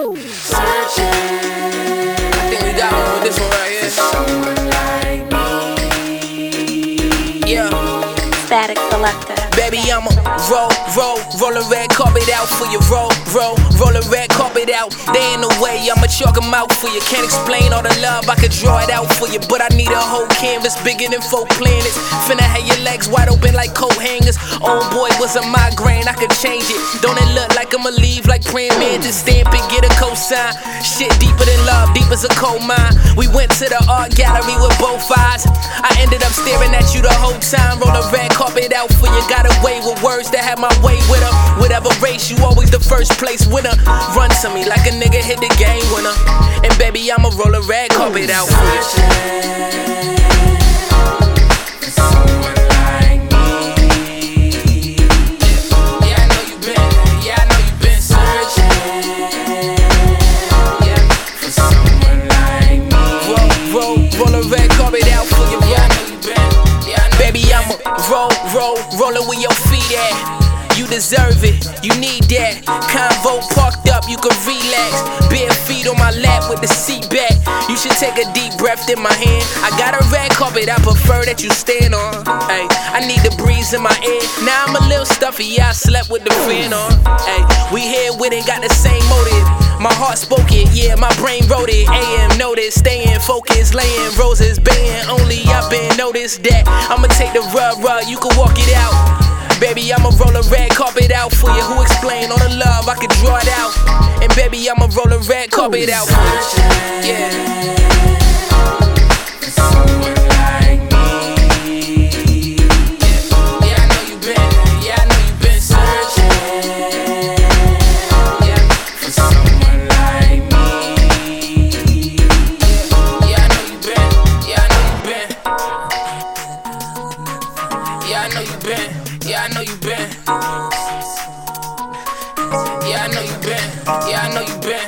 Searching. I think we got one with this one right here. Someone like me. Yeah. Static Selector. Baby, I'ma roll a red carpet out for you. Roll a red carpet out. They in the way, I'ma chalk them out for you. Can't explain all the love, I could draw it out for you. But I need a whole canvas bigger than 4 planets. Finna have your legs wide open like coat hangers. Old boy was a migraine, I could change it. Don't it look like I'ma leave like praying mantis? Stamp it, get a cosign. Shit deeper than love, deep as a coal mine. We went to the art gallery with both eyes. I ended up staring at you the whole time. Roll a red carpet out for you. Got away with words that had my way with her. Whatever race, you always the first place winner. Run to me like a nigga hit the game winner. And baby, I'ma roll a red carpet out for you. Someone like me. Yeah, I know you been searching. Yeah, For someone like me. roll a red carpet out for you. Yeah, I know you been. Yeah, I know. Baby, I'ma roll it with your feet at. You deserve it, you need that. Convo parked up, you can relax. Bare feet on my lap with the seat back. You should take a deep breath in my hand. I got a red carpet, I prefer that you stand on. Hey, I need the breeze in my ear. Now I'm a little stuffy, yeah, I slept with the fan on. Hey, we here with it, got the same motive. My heart spoke it, yeah, my brain wrote it. AM notice, staying focused, laying roses, baying only. I've been noticed that I'ma take the rub, you can walk it out. Baby, I'ma roll a red carpet out for you. Who explain all the love, I could draw it out. And baby, I'ma roll a red carpet out for you. Yeah. Someone like me. Yeah, I know you been searching. Yeah, For someone like me. yeah, I know you been. Yeah, I know you been. Yeah, I know you been. Yeah, I know you been. Yeah, I know you been. Yeah, I know you been.